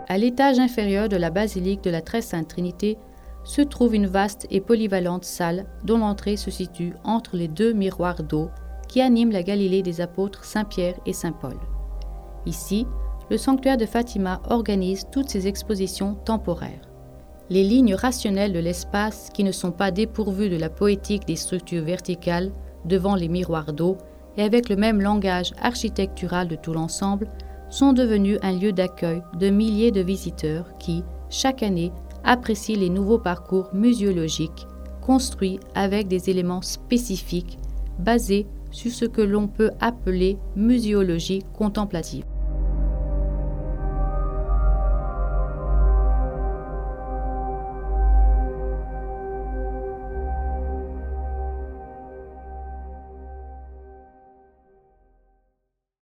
À l'étage inférieur de la basilique de la Très Sainte Trinité se trouve une vaste et polyvalente salle dont l'entrée se situe entre les deux miroirs d'eau qui animent la Galilée des apôtres Saint-Pierre et Saint-Paul. Ici, le sanctuaire de Fatima organise toutes ses expositions temporaires. Les lignes rationnelles de l'espace, qui ne sont pas dépourvues de la poétique des structures verticales devant les miroirs d'eau et avec le même langage architectural de tout l'ensemble, sont devenues un lieu d'accueil de milliers de visiteurs qui, chaque année, apprécient les nouveaux parcours muséologiques construits avec des éléments spécifiques basés sur ce que l'on peut appeler muséologie contemplative.